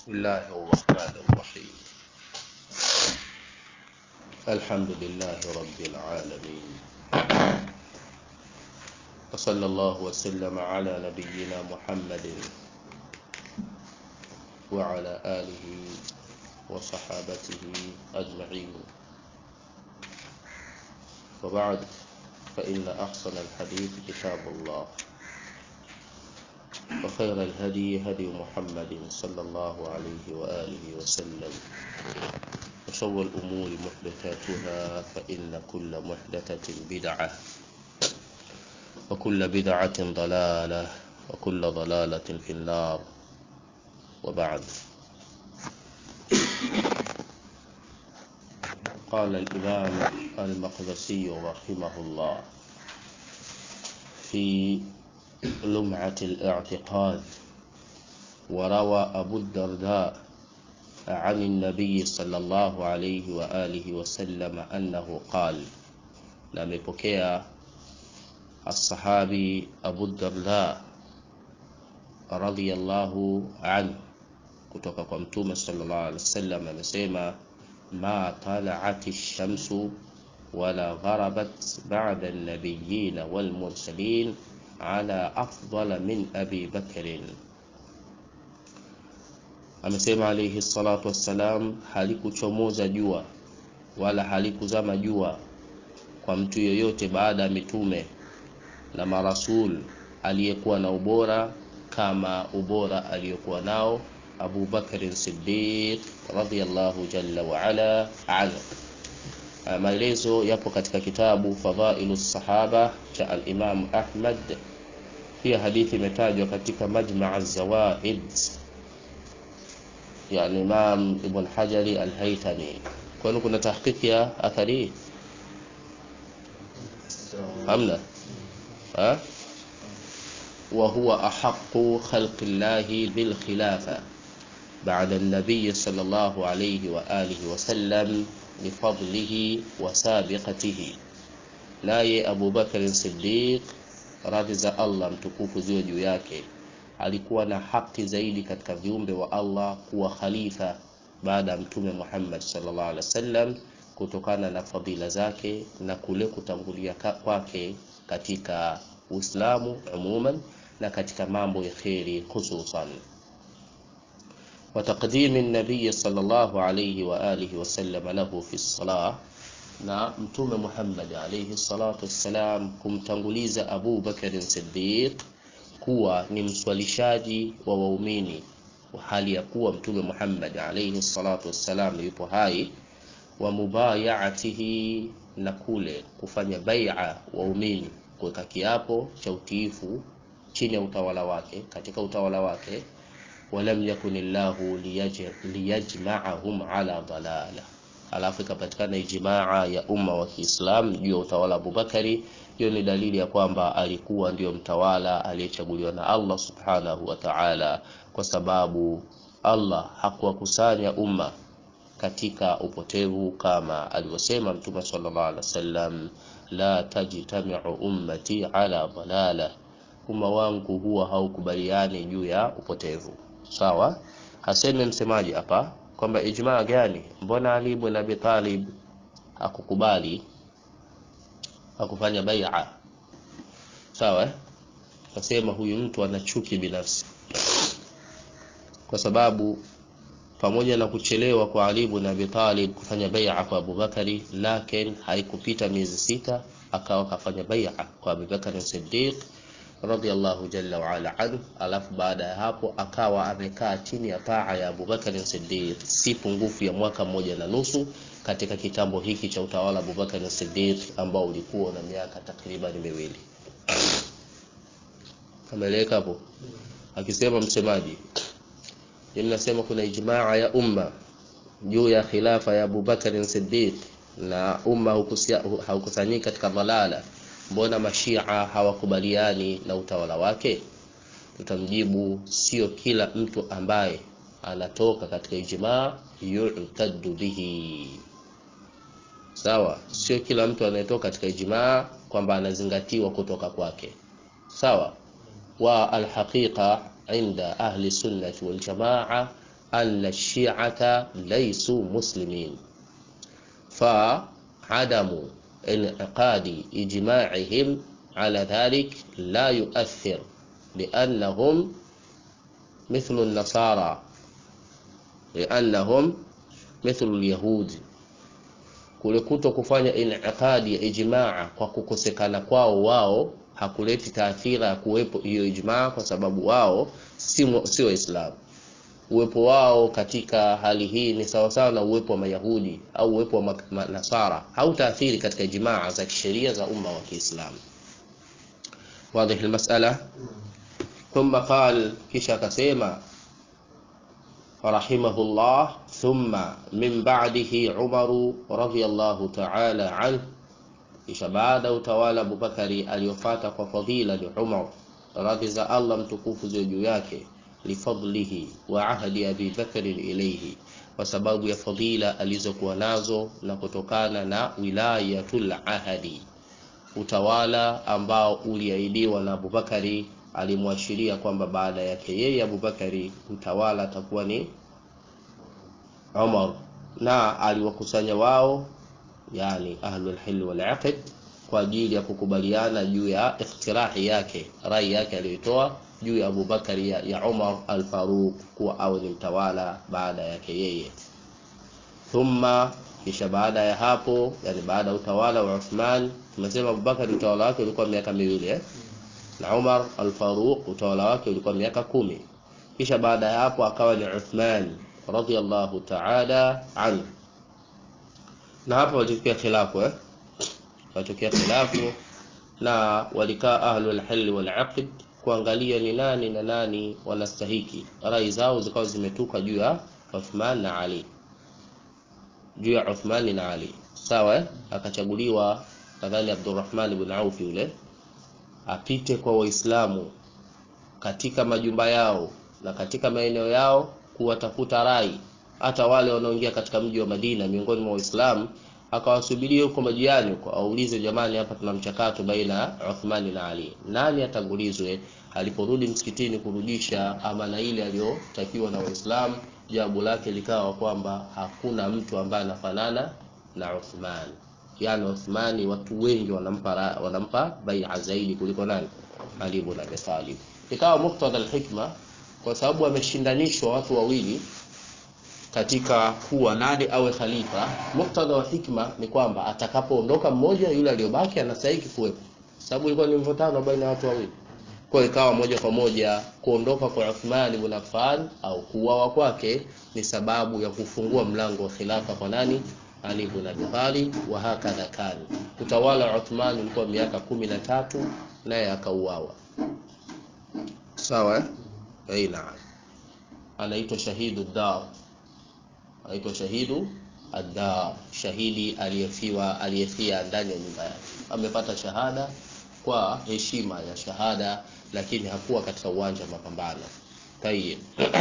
بسم الله الرحمن الرحيم. الحمد لله رب العالمين، وصلى الله وسلم على نبينا محمد وعلى آله وصحابته أجمعين، وبعد، فإن أحسن الحديث كتاب الله، وخير الهدي هدي محمد صلى الله عليه وآله وسلم، وشر الأمور محدثاتها، فإن كل محدثة بدعة، وكل بدعة ضلالة، وكل ضلالة في النار. وبعد، قال الإمام المقدسي رحمه الله في لمعة الاعتقاد: وروى أبو الدرداء عن النبي صلى الله عليه وآله وسلم أنه قال، لم يبكي الصحابي أبو الدرداء رضي الله عنه kutoka kwa Mtume sallallahu alaihi wasallam amesema: ma tala'at ash-shamsu wala gharabat ba'da an-nabiyyin wal mursalin ala afdal min Abi Bakr. Amesema alayhi salatu wassalam, halikuchomoza jua wala halikuzama jua kwa mtu yoyote baada ya mitume na marasul aliyekuwa na ubora kama ubora aliyokuwa nao Abu Bakr Siddiq radhiyallahu jalla wa ala anhu. Maelezo yapo katika kitabu Fadhailus Sahaba cha al-Imam Ahmad. Pia hadithi imetajwa katika Majma' az-Zawaid ya al-Imam Ibn Hajar al-Haythami. Kwani kuna tahqiq ya athari? Hamna. وهو أحق خلق الله بالخلافة بعد النبي صلى الله عليه وآله وسلم لفضله وسابقته. naye Abu Bakr Siddiq radhi za Allah mtukufu ziwe juu yake alikuwa na haki zaidi katika viumbe wa Allah kuwa khalifa baada ya Mtume Muhammad sallallahu alaihi wasallam kutokana na fadhila zake na kule kutangulia kwake katika Uislamu umuman na katika mambo ya khairi hususan. Wa taqdim an-nabiy sallallahu alayhi wa alihi wa sallam lahu fi as-salah, na Mtume Muhammad alayhi salatu wassalam kumtanguliza Abu Bakr Siddiq kuwa ni mswalishaji wa waumini wa hali ya kuwa Mtume Muhammad alayhi salatu wassalam yupo hai, wa mubayatihi, na kule kufanya bai'a waumini kuweka kiapo cha utiifu chini ya utawala wake, katika utawala wake. Walam yakunillahu liyajma'ahum ala dalala, alafu ikapatikana ijmaa ya umma wa Kiislam juu ya utawala Abu Bakari. Hiyo ni dalili ya kwamba alikuwa ndio mtawala aliyechaguliwa na Allah subhanahu wa ta'ala, kwa sababu Allah hakuwakusanya umma katika upotevu kama alivyosema Mtume sallallahu alaihi wasallam: la tajtami'u ummati ala dalala, umma wangu huwa haukubaliani juu ya upotevu. Sawa, haseme msemaji hapa kwamba ijmaa gani? Mbona Ali ibn Abi Talib hakukubali, hakufanya bai'a? Sawa, nasema huyu mtu ana chuki binafsi, kwa sababu pamoja na kuchelewa kwa Ali ibn Abi Talib kufanya bai'a kwa Abu Bakari, lakini haikupita miezi 6 akawa kafanya bai'a kwa Abu Bakar Siddiq radhiyallahu jalla wa ala anhu. Alafu baada ya hapo akawa amekaa chini ya taa ya Abu Bakar Siddiq si pungufu ya mwaka 1.5 katika kitambo hiki cha utawala Abu Bakar Siddiq ambao ulikuwa na miaka takriban 2. Kameleka hapo akisema msemaji, ninasema kuna ijmaa ya umma juu ya khilafa ya Abu Bakar Siddiq na umma haukusanyika katika dalala. Mbona mashia hawakubaliani na utawala wake? Tutamjibu, sio kila mtu ambaye anatoka katika ijmaa yu'taddu bihi. Sawa, sio kila mtu anayetoka katika ijmaa kwamba anazingatiwa kutoka kwake. Sawa, wa alhaqiqa inda ahli sunnah wal jamaa anna ash-shi'ata laysu muslimin fa adamu انعقاد إجماعهم على ذلك لا يؤثر لأنهم مثل النصارى لأنهم مثل اليهود. Kule kuto kufanya inaqadi ya ijmaa kwa kukosekana kwao wao hakuleti taathira ya kuwepo hiyo ijmaa, kwa sababu wao si Waislamu. Uwepo wao katika hali hii ni sawa sawa na uwepo wa Mayahudi au uwepo wa Nasara, hautaathiri katika ijmaa za kisheria za umma wa Kiislamu. Wazi المسألة. ثم قال kisha akasema رحمه الله ثم من بعده عمر رضي الله تعالى عنه, kisha baada utawala Abu Bakari aliyofuata kwa fadhila ni Umar, radhi za Allah mtukufu juu yake, lifadlihi wa ahdi Abi Bakr ilayhi, kwa sababu ya fadhila alizokuwa nazo na kutokana na wilayatul ahadi, utawala ambao uliahidiwa na Abu Bakari. Alimwashiria kwamba baada yake yeye Abu Bakari utawala atakuwa ni Umar, na aliwakusanya wao, yani ahlul hil wal aqd, kwa ajili ya kukubaliana juu ya ikhtirahi yake, rai yake aliyotoa juu ya Abu Bakari ya Umar al-Faruq kuwa awe ni mtawala baada yake yeye. Thumma, kisha baada ya hapo, yani baada utawala wa Uthman, tumesema Abu Bakari utawala wake ulikuwa miaka 2 na Umar al-Faruq utawala wake ulikuwa miaka 10. Kisha baada ya hapo akawa ni Uthman radiyallahu ta'ala anhu, na hapo walitokea khilafu na walikaa ahlul hil wal aqd kuangalia ni nani na nani wanastahiki. Rai zao zikawa zimetuka juu ya Uthman na Ali, juu ya Uthman na Ali, sawa. Akachaguliwa kadhali Abdurrahman ibn Auf yule apite kwa Waislamu katika majumba yao na katika maeneo yao kuwatafuta rai, hata wale wanaoingia katika mji wa Madina miongoni mwa Waislamu, akawasubiria huko majiani huko, aulize jamani, hapa tuna mchakato baina Uthman na Ali, nani atangulizwe? Aliporudi msikitini kurudisha amana ile aliyotakiwa na Waislamu, jawabu lake likawa kwamba hakuna mtu ambaye anafanana na Uthman. Yani Uthman watu wengi wanampa bai'a zaidi kuliko nani? Ali ibn Abi Talib. Ikawa muktadha al-hikma, kwa sababu ameshindanishwa watu wawili katika kuwa nani awe khalifa, muktadha wa hikma ni kwamba atakapoondoka mmoja, yule aliyobaki anastahili kuwepo, sababu ilikuwa ni mvutano baina ya watu wawili. Kwa ikawa moja kwa moja kuondoka kwa Uthman ibn Affan au kuuawa kwake ni sababu ya kufungua mlango wa khilafa kwa nani? Ali ibn Abi Talib. Wa hakadha kani, utawala wa Uthman ulikuwa miaka 13 naye akauawa, sawa. Naam, anaitwa shahidu dar, anaitwa shahidu ad-dar, shahidi aliyefia ndani ya nyumba yake. Amepata shahada kwa heshima ya shahada, lakini hakuwa katika uwanja wa mapambano. Tayyib.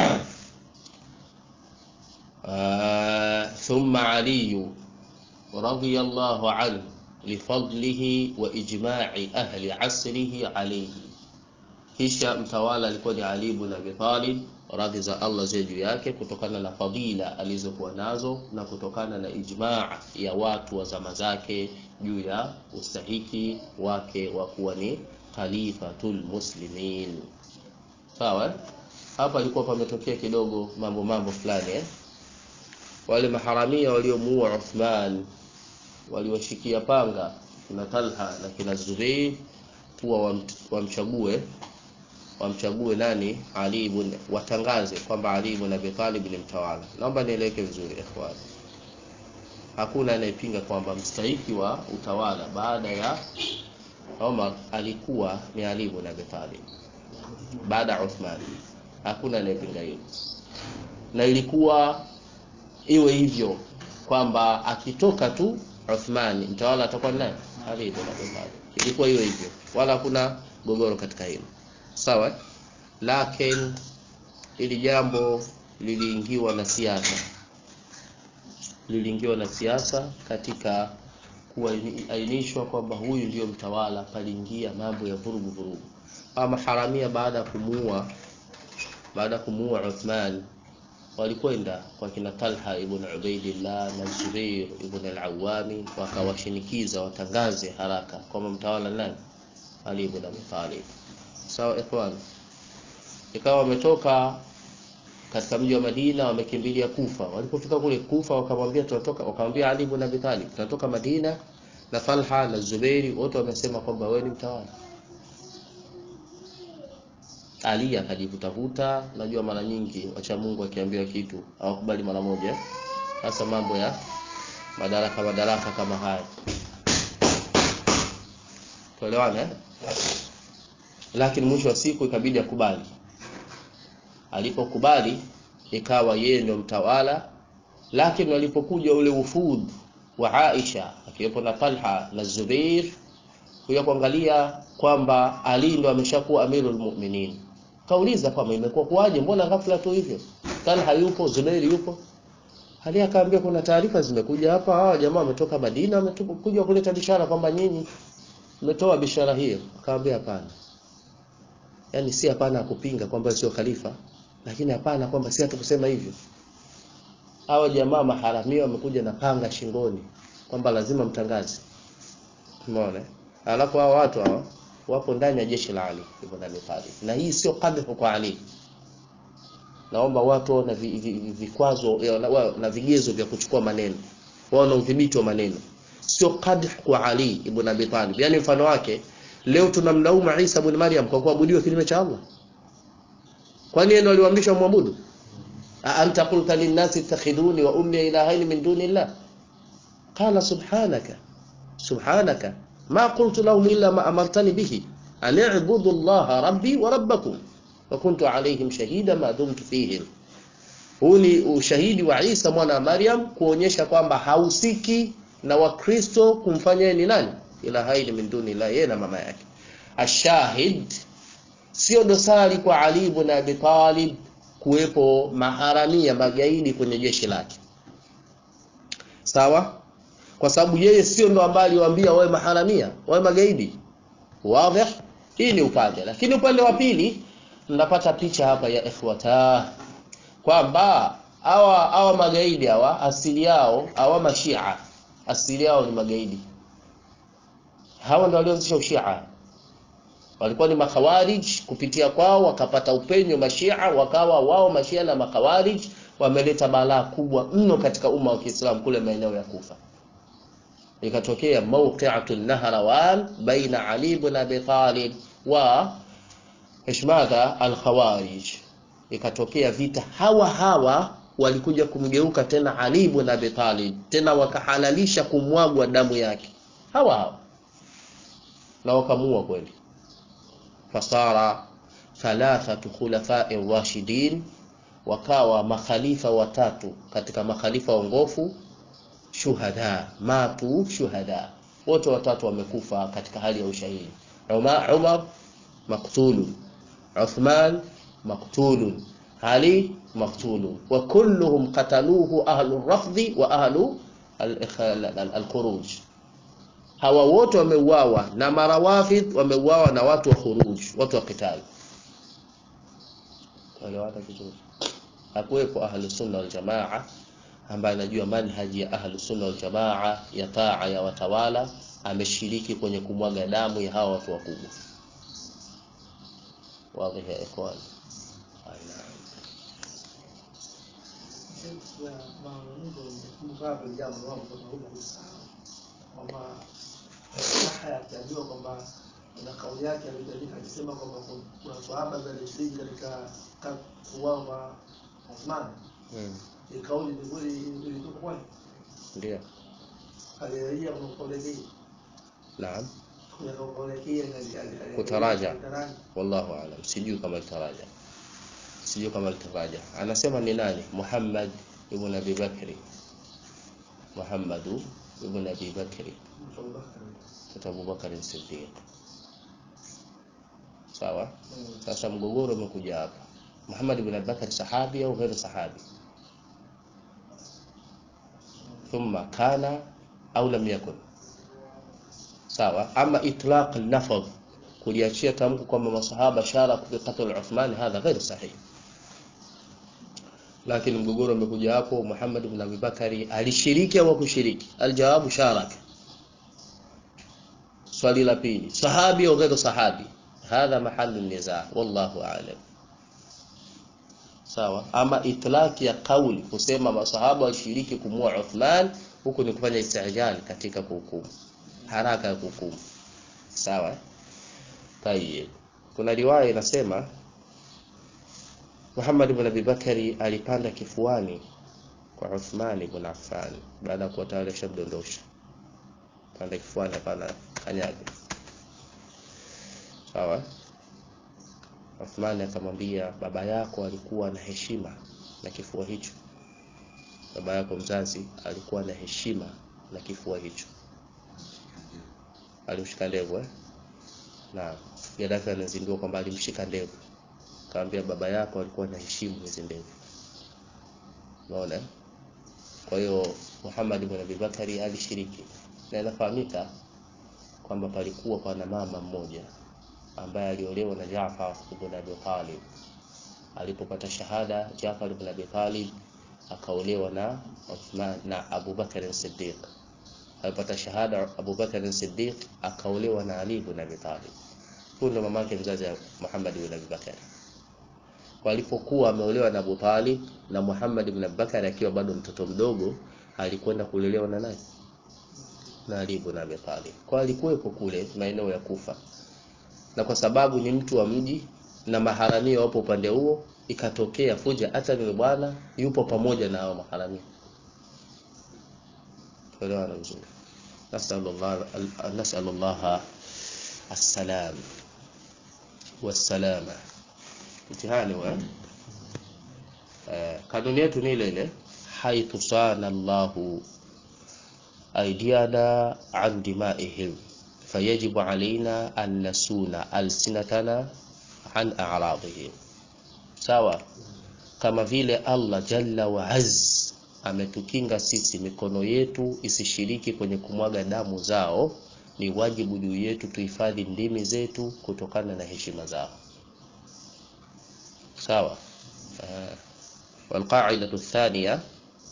Thumma Ali radiyallahu anhu lifadlihi wa ijma'i ahli asrihi alayhi, kisha mtawala alikuwa ni Ali ibn Abi Talib, radhi za Allah ziwe juu yake, kutokana na fadhila alizokuwa nazo na kutokana na ijmaa ya watu wa zama zake juu ya ustahiki wake wa kuwa ni khalifatul muslimin, sawa. Hapa alikuwa pametokea kidogo mambo fulani. Wale maharamia waliomuua Uthman waliwashikia panga kina Talha na kina Zubayr kuwa wamchague nani? Ali ibn, watangaze kwamba Ali ibn Abi Talib ni mtawala. Naomba nieleweke vizuri ikhwan, hakuna anayepinga kwamba mstahiki wa utawala baada ya Umar alikuwa ni Ali ibn Abi Talib baada ya Uthman, hakuna anayepinga hilo, na ilikuwa iwe hivyo kwamba akitoka tu Uthman mtawala atakuwa nani? Ali ibn Abi Talib. Ilikuwa hiyo hivyo, wala hakuna gogoro katika hilo, sawa. Lakini ili jambo liliingiwa na siasa katika kuainishwa kwamba huyu ndio mtawala, paliingia mambo ya vurugu. Ama haramia baada ya kumuua Uthman walikwenda kwa kina Talha ibn Ubaidillah na Zubair ibn al-Awwami, wakawashinikiza watangaze haraka kwamba mtawala nani? Ali ibn Abi Talib. Sawa ikhwan, ikawa wametoka katika mji wa Madina, wamekimbilia Kufa. Walipofika kule Kufa wakamwambia Ali ibn Abi Talib, tunatoka Madina, na Talha na Zubairi wote wamesema kwamba wewe ni mtawala. Ali akajivutavuta. Najua mara nyingi wacha Mungu akiambiwa kitu hawakubali mara moja, hasa mambo ya madaraka kama haya, tuelewane. Lakini mwisho wa siku ikabidi akubali. Alipokubali ikawa yeye ndio mtawala. Lakini walipokuja ule wufud wa Aisha akiwepo na Talha na Zubair kuja kuangalia kwamba Ali ndio ameshakuwa amirul mu'minin, kauliza kwamba imekuwa kuaje, mbona ghafla tu hivyo? Talha yupo, Zubair yupo. Ali akaambia kuna taarifa zimekuja hapa, hawa jamaa wametoka Madina, wamekuja kuleta bishara kwamba nyinyi mmetoa bishara hiyo. Akaambia hapana, yani si hapana kupinga kwamba sio khalifa, lakini hapana kwamba si hatukusema hivyo. Hawa jamaa maharamia wamekuja na panga shingoni kwamba lazima mtangaze. Umeona? Alafu hao watu hao wapo ndani ya jeshi la Ali ibn Abi Talib, na hii sio kadhifu kwa Ali. Naomba watu na vikwazo na vigezo vya kuchukua maneno, wao na udhibiti wa maneno, sio kadhifu kwa Ali ibn Abi Talib. Yani mfano wake leo tunamlaumu Isa ibn Maryam kwa kuabudiwa kinyume cha Allah. Kwani yeye ndo aliwaamrisha muabudu? Anta qulta lin-nasi ittakhiduni wa ummi ilahayn min dunillah. Qala subhanaka ma qultu lahum illa ma amartani bihi an i'budu Allah rabbi wa rabbakum wa kuntu alayhim shahida ma dumtu fihim. Huu ni ushahidi wa Isa mwana wa Maryam kuonyesha kwamba hausiki na Wakristo kumfanya ni nani? Ilahayn min dunillah, yeye na mama yake. Ashahid, sio dosari kwa Ali ibn Abi Talib kuwepo maharamia magaidi kwenye jeshi lake. Sawa? Kwa sababu yeye sio ndo ambaye aliwaambia wawe maharamia, wawe magaidi. Wazi? Hii ni upande. Lakini upande wa pili tunapata picha hapa ya ikhwata kwamba hawa magaidi hawa asili yao, hawa mashia asili yao ni magaidi. Hawa ndio walioanzisha ushia. Walikuwa ni makhawarij, kupitia kwao wakapata upenyo mashia, wakawa wao mashia na makhawarij wameleta balaa kubwa mno katika umma wa Kiislamu kule maeneo ya Kufa. Ikatokea mawqi'atul Nahrawan baina Ali ibn Abi Talib wa ishmadha al-khawarij. Ikatokea vita, hawa walikuja kumgeuka tena Ali ibn Abi Talib, tena wakahalalisha kumwagwa damu yake hawa na wakamuua kweli. Fasara thalathatu khulafa'i rashidin, wakawa makhalifa watatu katika makhalifa waongofu, matu shuhada, wote watatu wamekufa katika hali ya ushahidi. Umar maqtulun, Uthman maqtulun, Ali maqtulun, wa kulluhum qataluhu ahlu rafdhi wa ahlu al-khuruj. Hawa wote wameuawa na marawafid, wameuawa na watu wa khuruj, watu wa qitali. Wale watu vizuri. Hakuwepo ahlu sunna wal jamaa ambaye anajua manhaji ya ahlu sunna wal jamaa ya taa ya watawala ameshiriki kwenye kumwaga damu ya hawa watu wakubwa. Wazi ya ikhwan. Tunajua kwamba na kauli yake aliandika akisema kwamba kuna sahaba zalishiriki katika kuuawa Uthman. Ni kauli nzuri ilitoka kwani? Ndio. Aliyeia kumkolekea. Naam. Kumkolekea kutaraja. Wallahu aalam. Sijui kama litaraja. Anasema ni nani? Muhammad ibn Abi Bakri. Muhammad ibn Abi Bakri. Abu Bakar as-Siddiq. Sawa? Sasa mgogoro umekuja hapa. Muhammad ibn Abi Bakr sahabi au ghairu sahabi? Thumma kana au lam yakun? Sawa? Ama itlaq al-lafz, kuliachia tamko kwamba masahaba shara bi qatl Uthman, hadha ghairu sahih. lakini mgogoro umekuja hapo, Muhammad ibn Abi Bakari alishiriki au kushiriki? Aljawabu sharaka. Swali la pili, sahabi au ghairu sahabi? Hadha mahallu nizaa, wallahu a'lam. Sawa. Ama itlaki ya kauli kusema masahaba walishiriki kumua Uthman, huko ni kufanya istijali katika kuhukumu, haraka ya kuhukumu. Sawa. Tayeb, kuna riwaya inasema Muhammad ibn Abi Bakari alipanda kifuani kwa Uthman ibn Affan baada ya kuwa tayari shabdondosha. Panda kifuani hapana kanyaga. Sawa. Uthman akamwambia, baba yako alikuwa na heshima na kifua hicho. Baba yako mzazi alikuwa na heshima na kifua hicho. Alimshika ndevu na Gaddafi anazindua kwamba alimshika ndevu. Kaambia baba yako alikuwa na heshima hizo ndevu. Unaona? Kwa hiyo Muhammad ibn Abi Bakari alishiriki. Na inafahamika kwamba palikuwa pana mama mmoja ambaye aliolewa na Jaafar ibn Abi Talib. Alipopata shahada Jaafar ibn Abi Talib akaolewa na Uthman na Abu Bakar as-Siddiq. Alipata shahada Abu Bakar as-Siddiq akaolewa na Ali ibn Abi Talib. Huyo ndo mamake mzazi wa Muhammad ibn Abi Bakar. Walipokuwa ameolewa na Abu Talib na Muhammad ibn Abi Bakar akiwa bado mtoto mdogo, alikwenda kulelewa na nani? Na Ali ibn Abi Talib. Kwa alikuwepo kule maeneo ya Kufa. Na kwa sababu ni mtu wa mji na maharamia wapo upande huo, ikatokea fuja hata yule bwana yupo pamoja na hao maharamia. Kwa vizuri. Nasallallahu as-salam was-salama. Mtihani wa kanuni yetu ni ile ile, haithu sana Allahu aidiana an dimaihim fayajibu alaina an nasuna alsinatana an a'radihim. Sawa. Kama vile Allah jalla wa azz ametukinga sisi mikono yetu isishiriki kwenye kumwaga damu zao, ni wajibu juu yetu tuhifadhi ndimi zetu kutokana na heshima zao. Sawa. والقاعدة الثانية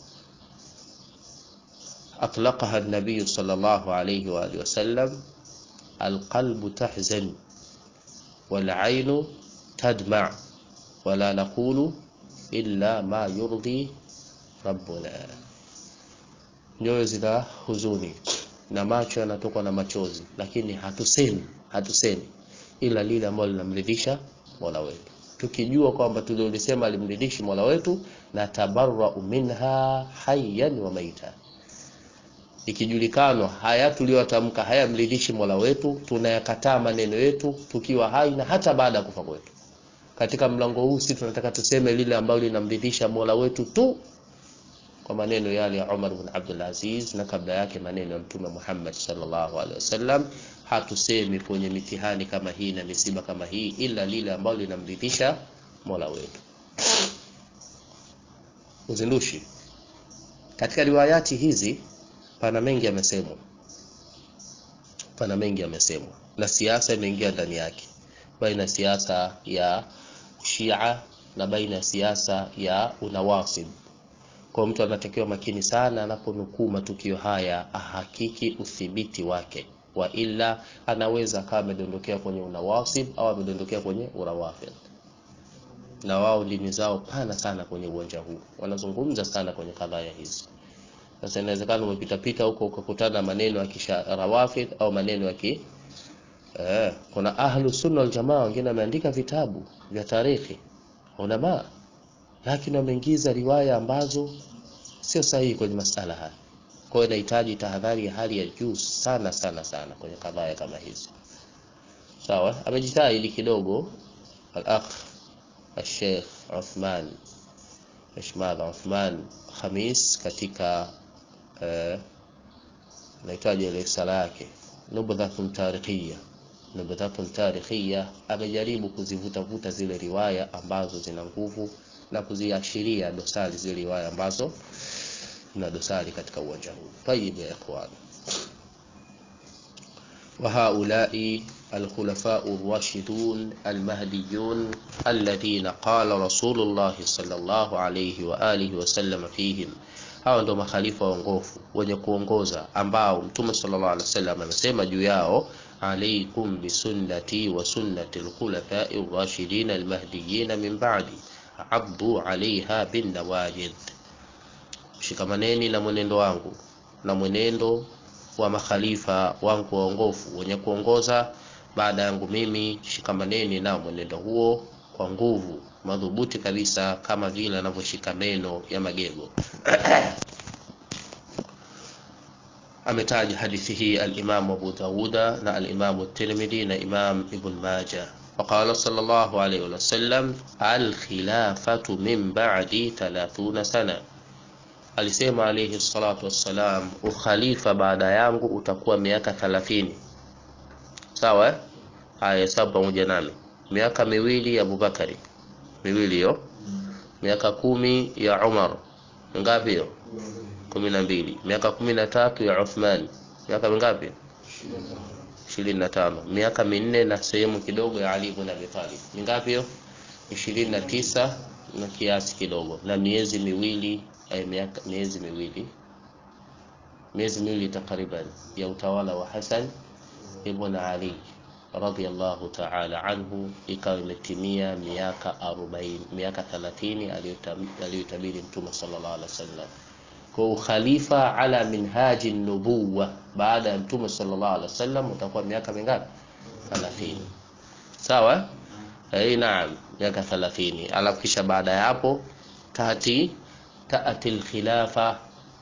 أطلقها النبي صلى الله عليه وآله وسلم: القلب تحزن والعين تدمع ولا نقول إلا ما يرضي ربنا. Nyoyo zina huzuni na macho yanatoka na machozi, lakini hatusemi ila lile ambalo linamridhisha Mola wetu. Tukijua kwamba tulilisema alimridhishi Mola wetu, na tabarra'u minha hayyan wa maita. Ikijulikana haya tuliyotamka hayamridhishi Mola wetu, tunayakataa maneno yetu tukiwa hai na hata baada ya kufa kwetu. Katika mlango huu sisi tunataka tuseme lile ambalo linamridhisha Mola wetu tu, kwa maneno yale ya Umar ibn Abdul Aziz na kabla yake maneno ya Mtume Muhammad sallallahu alaihi wasallam. Hatusemi kwenye mitihani kama hii na misiba kama hii ila lile ambalo linamridhisha Mola wetu. Uzindushi katika riwayati hizi pana mengi yamesemwa, na siasa imeingia ndani yake, baina siasa ya Shia na baina siasa ya unawasib. Kwa mtu anatakiwa makini sana anaponukuu matukio haya, ahakiki udhibiti wake, wa ila anaweza kama amedondokea kwenye unawasib au amedondokea kwenye urawafid. Na wao dini zao pana sana kwenye uwanja huu, wanazungumza sana kwenye kadhaya hizi. Sasa inawezekana umepita huko ukakutana maneno ya kisharawafid au maneno ya kuna ahlu sunna wal jamaa wengine wameandika vitabu vya tarikhi ulama, lakini wameingiza riwaya ambazo sio sahihi kwenye masala haya. Kwa hiyo inahitaji tahadhari ya hali ya juu sana kwenye kadhaya kama hizi. Sawa. Amejitahidi kidogo al-akh al-Sheikh Uthman Khamis katika nahitaji ile sala yake Nubdhatun Tarikhiyya, amejaribu kuzivuta zile riwaya ambazo zina nguvu na kuziashiria dosari zile riwaya ambazo na dosari katika uwanja huu. Tayeb ya ikhwan, وهؤلاء الخلفاء الراشدون المهديون الذين قال رسول الله صلى الله عليه وآله وسلم فيهم. Hawa ndo makhalifa waongofu wenye kuongoza ambao Mtume sallallahu alaihi wasallam amesema juu yao, alaikum bisunnati wa sunnati al-khulafa'i ar-rashidin al-mahdiyyin min ba'di abdu 'alayha bin nawajid. Shikamaneni na mwenendo wangu na mwenendo wa makhalifa wangu waongofu wenye kuongoza baada yangu mimi, shikamaneni na mwenendo huo kwa nguvu madhubuti kabisa, kama vile anavyoshika meno ya magego. Ametaja hadithi hii al-Imam Abu Dawud na al-Imam at-Tirmidhi na Imam Ibn Majah. وقال صلى الله عليه وسلم الخلافة من بعدي 30 سنة. Alisema alayhi salatu wassalam, ukhalifa baada yangu utakuwa miaka 30. Sawa? Haya, hesabu pamoja nami. Miaka miwili ya Abubakari, miwili hiyo. Miaka 10 ya Umar, ngapi hiyo? 12. Miaka 13 ya Uthman, miaka mingapi? 25. Miaka 4 na sehemu kidogo ya Ali ibn Abi Talib, ngapi hiyo? 29 na kiasi kidogo, na miezi miwili miezi miwili takriban ya utawala wa Hassan ibn Ali radiyallahu ta'ala anhu, ikawa imetimia miaka 40, miaka 30 aliyotabiri Mtume sallallahu alaihi wasallam. Kwa khalifa ala minhaji nubuwa baada ya Mtume sallallahu alaihi wasallam utakuwa miaka mingapi? 30. Sawa? Naam, miaka 30. Alafu kisha baada ya hapo ta'ati al-khilafa,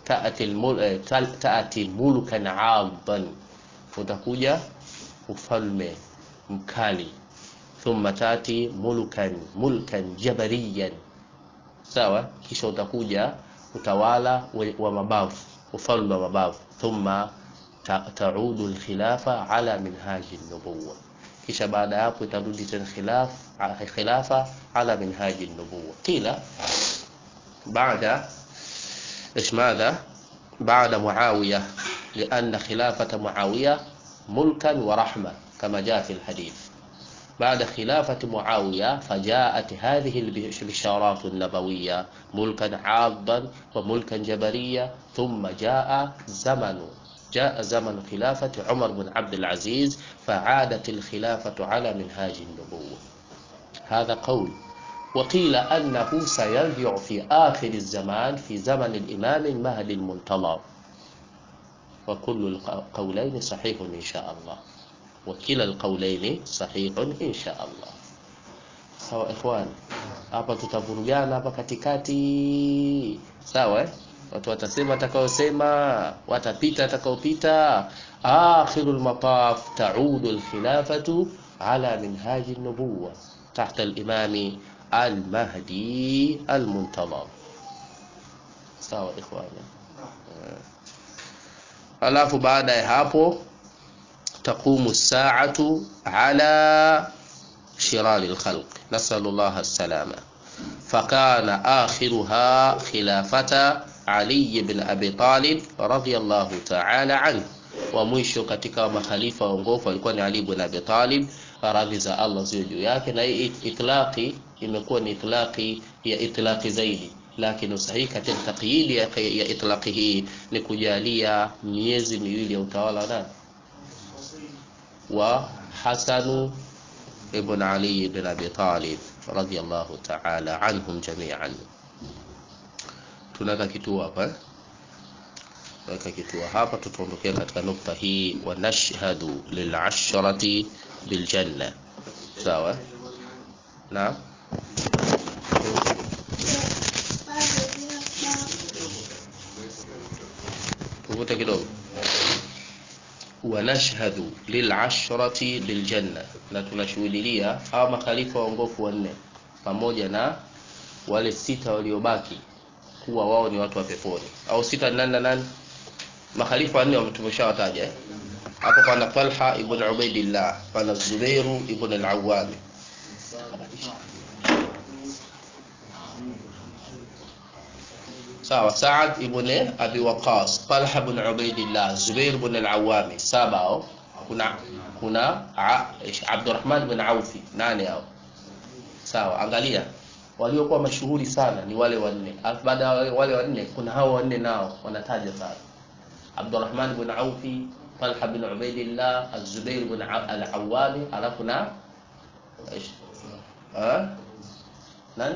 ta'ati mulkan 'addan, utakuja ufalme mkali. Thumma ta'ati mulkan jabariyan. Sawa? Kisha utakuja utawala wa mabavu, ufalme wa mabavu. Thumma ta'udu al-khilafa ala minhaji an-nubuwah. Kisha baada ya hapo itarudi tena khilafa ala minhaji an-nubuwah. Kila بعد ايش ماذا بعد معاوية، لأن خلافة معاوية ملكا ورحمة كما جاء في الحديث. بعد خلافة معاوية فجاءت هذه البشارات النبوية، ملكا عاضا وملكا جبريا. ثم جاء زمن خلافة عمر بن عبد العزيز، فعادت الخلافة على منهاج النبوة. هذا قول. وقيل أنه سيرجع في آخر الزمان في زمن الإمام المهدي المنتظر. وكل القولين صحيح إن شاء الله، وكلا القولين صحيح إن شاء الله. Sawa ikhwan, hapa tutavurugana hapa katikati. Sawa, watu watasema atakayosema, watapita atakaopita. Akhirul mataf ta'udu al-khilafatu ala minhaji an-nubuwah tahta al-imami al-Mahdi al-Muntazar. Sawa ikhwana. Alafu baada ya hapo taqumu as-sa'atu ala shirari al-khalq, nasallallahu as-salama. Fakana akhiruha khilafata Ali ibn Abi Talib radiyallahu ta'ala anhu. Wa mwisho katika makhalifa waongofu alikuwa ni Ali ibn Abi Talib, radhi za Allah ziwe juu yake. Na hii itlaqi imekuwa ni itlaqi ya itlaqi zaidi, lakini usahihi katika taqyid ya itlaqi hii ni kujalia miezi miwili ya utawala nani wa Hasan ibn Ali ibn Abi Talib radiyallahu ta'ala anhum jami'an. Tunaweka kituo hapa, weka kituo hapa, tutaondokea katika nukta hii. Wa nashhadu lil asharati bil janna. Sawa na tuvuta kidogo. Wa nashhadu lil asharati bil janna, na tunashuhudia hawa makhalifa waongofu wanne pamoja na wale 6 waliobaki kuwa wao ni watu wa peponi. Au 6 nani? Makhalifa wanne tumeshawataja hapo. Pana Talha ibn Ubaidillah, pana Zubair ibn al-Awwam, sawa, Sa'ad ibn Abi Waqqas, Talha ibn Ubaidillah, Zubair ibn al-Awwam, 7. kuna Abdurrahman bin Aufi, nani hao? Sawa, angalia waliokuwa mashuhuri sana ni wale wanne. Baada ya wale wanne kuna hao wanne nao wanataja sana: Abdurrahman bin Aufi, Talha bin Ubaidillah, Az-Zubair bin al-Awwami, alafu na nani?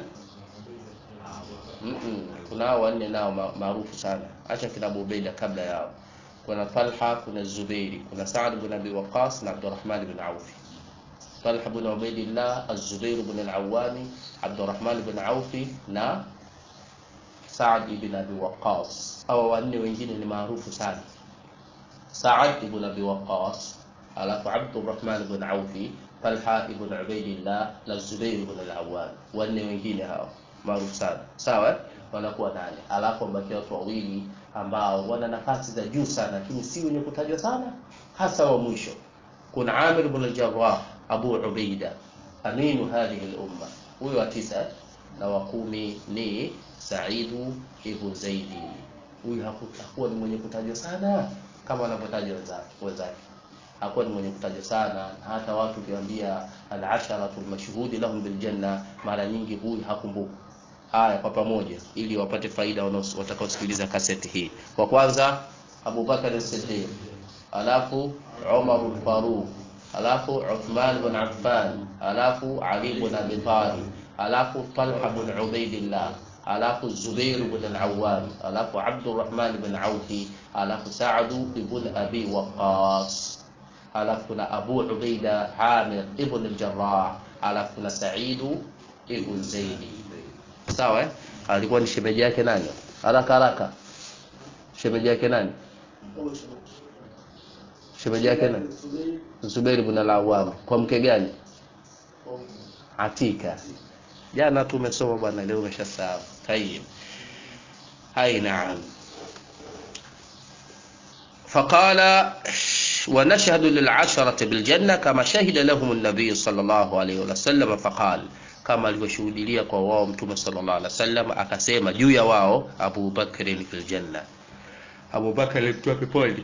Kuna hao wanne nao maarufu sana, acha kina Abu Ubaida kabla yao. Kuna Talha, kuna Zubairi, kuna Sa'd bin Abi Waqqas na Abdurrahman bin Aufi. Talha bin Ubaidillah, Az-Zubair bin al-Awwami, Abdurrahman bin Aufi na Sa'd ibn Abi Waqqas. Hawa wanne wengine ni maarufu sana: Sa'd ibn Abi Waqqas, alafu Abdurrahman bin Aufi, Talha ibn Ubaidillah na Zubair ibn al-Awwam. Wanne wengine hao maarufu sana, sawa, wanakuwa nane. Alafu mbaki watu wawili ambao wana nafasi za juu sana lakini si wenye kutajwa sana, hasa wa mwisho. Kuna Amir ibn al-Jarrah Abu Ubaida, aminu hadhihi al-umma, huyo wa 9, na wa 10 ni Sa'id ibn Zaid. Huyu hakuwa ni mwenye kutajwa sana kama wanavyotajwa wenzake. Hakuwa ni mwenye kutajwa sana, hata watu kiambia al-asharatu al-mashhudi lahum bil janna, mara nyingi huyu hakumbuki. Haya kwa pamoja ili wapate faida watakaosikiliza kaseti hii. Kwa kwanza Abu Bakar as-Siddiq, alafu Umar al-Faruq, alafu Uthman ibn Affan, alafu Ali ibn Abi Talib, alafu Talha ibn Ubaidillah, alafu Zubair ibn al-Awwam, alafu Abdurrahman ibn Aufi, alafu Sa'd ibn Abi Waqqas, alafu na Abu Ubaida Amir ibn al-Jarrah, alafu na Sa'id ibn Zaid. Sawa, alikuwa ni shemeji yake nani? Haraka shemeji yake nani? Shemeji yake nani? Zubair ibn al-Awwam. Kwa mke gani? Atika. Jana tumesoma bwana, leo umeshasahau. Tayeb. Hai, naam. Faqala wa nashhadu lil 'asharati bil janna kama shahida lahum an-nabiy sallallahu alayhi wa sallam. Faqala, kama alivyoshuhudia kwa wao Mtume sallallahu alaihi wasallam, akasema juu ya wao: Abu Bakr fil janna, Abu Bakr ni mtu wa peponi,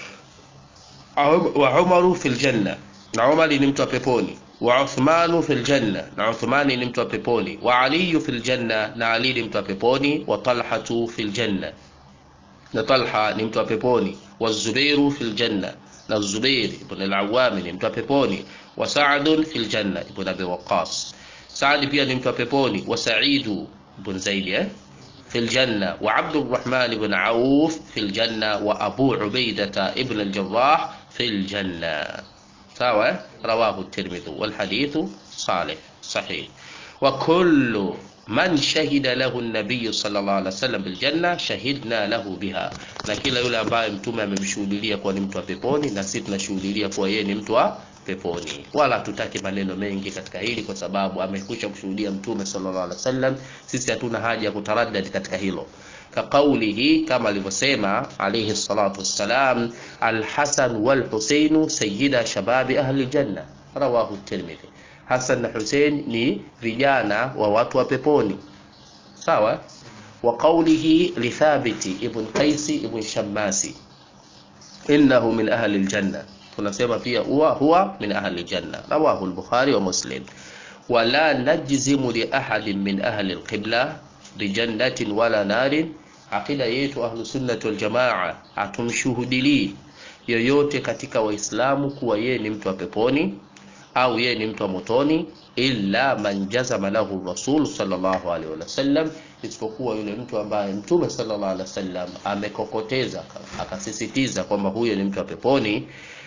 wa Umar fil janna, na Umar ni mtu wa peponi, wa Uthman fil janna, na Uthman ni mtu wa peponi, wa Ali fil janna, na Ali ni mtu wa peponi, wa Talha fil janna, na Talha ni mtu wa peponi, wa Zubair fil janna, na Zubair ibn al-Awwam ni mtu wa peponi, wa Sa'd fil janna ibn Abi Waqqas, Sa'd pia ni mtu wa peponi, wa Sa'id ibn Zaid fil janna, wa Abdurrahman ibn Auf fil janna, wa Abu Ubaidah ibn al-Jarrah fil janna. Sawa, rawahu at-Tirmidhi wal hadithu sahih. Wa kullu man shahida lahu an-nabiy sallallahu alaihi wasallam bil janna shahidna lahu biha, na kila yule ambaye mtume amemshuhudia kuwa ni mtu wa peponi, na sisi tunashuhudia kuwa yeye ni mtu wa peponi. Wala tutaki maneno mengi katika hili, kwa sababu amekwisha kushuhudia mtume sallallahu alaihi wasallam. Sisi hatuna haja ya kutaraddad katika hilo. Ka kaulihi, kama alivyosema alayhi salatu wassalam: al-Hasan wal Husain sayyida shababi ahli janna, rawahu at-Tirmidhi. Hasan na Hussein ni vijana wa watu wa peponi. Sawa. Wa qawlihi li Thabit ibn Qais ibn Shammasi innahu min ahli al-janna, tunasema pia huwa min ahli al-janna, rawahu al-Bukhari wa Muslim. Wala najzimu li ahadin min ahli al-qibla bi jannatin wala narin. Aqida yetu ahlu sunnah wal jamaa, atumshuhudili yoyote katika waislamu kuwa yeye ni mtu wa peponi au yeye ni mtu wa motoni, illa man jazama lahu rasul sallallahu alaihi wasallam, isipokuwa yule mtu ambaye mtume sallallahu alaihi wasallam amekokoteza akasisitiza kwamba huyo ni mtu wa peponi.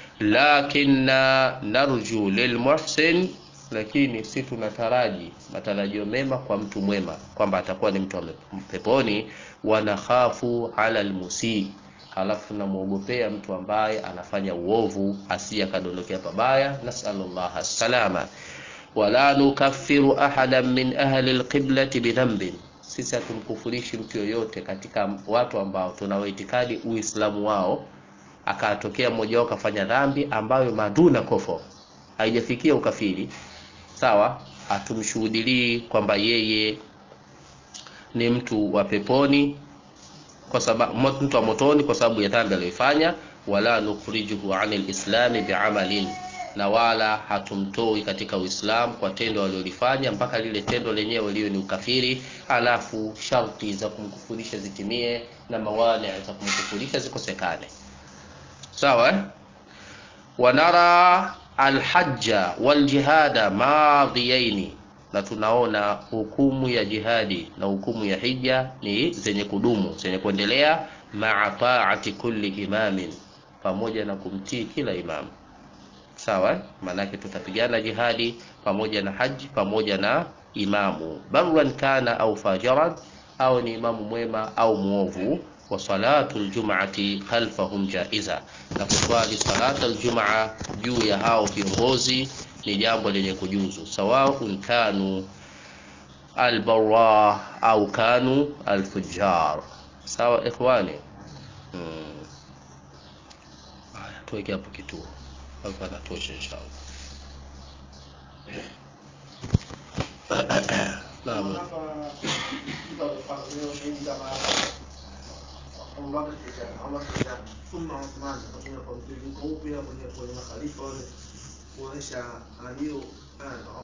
Lakinna narju lilmuhsin, lakini si tunataraji matarajio mema kwa mtu mwema kwamba atakuwa ni mtu wa peponi. Wa nakhafu ala almusii, halafu tunamuogopea mtu ambaye anafanya uovu asije akadondokea pabaya, nasallallahu salama. Wala nukaffiru ahadan min ahli alqiblati bidhanbin, sisi hatumkufurishi mtu yoyote katika watu ambao tunawaitikadi uislamu wao, akatokea mmoja wao kafanya dhambi ambayo maduna kufur, haijafikia ukafiri. Sawa, atumshuhudilii kwamba yeye ni mtu wa peponi kwa sababu mtu wa motoni kwa sababu ya dhambi aliyofanya, wala nukhrijuhu 'anil islami bi'amalin, na wala hatumtoi katika Uislamu kwa tendo alilofanya mpaka lile tendo lenyewe liwe ni ukafiri, alafu sharti za kumkufurisha zitimie na mawani za kumkufurisha zikosekane. Sawa? Wanara alhajja waljihada madhiyaini, na tunaona hukumu ya jihadi na hukumu ya hija ni zenye kudumu, zenye kuendelea, ma'a ta'ati kulli imamin, pamoja na kumtii kila imamu. Sawa? Maanake tutapigana jihadi pamoja na haji pamoja na imamu, barran kana au fajaran, au ni imamu mwema au muovu. Wa salatul jum'ati khalfahum jaiza, na kuswali salatul jum'a juu ya hao viongozi ni jambo lenye kujuzu, sawaun kanu albarra au kanu alfujjar. Sawa ikhwani? Tuweke hapo kituo hapa, natosha inshallah. Naam. ثم عثمان رضي الله عنه،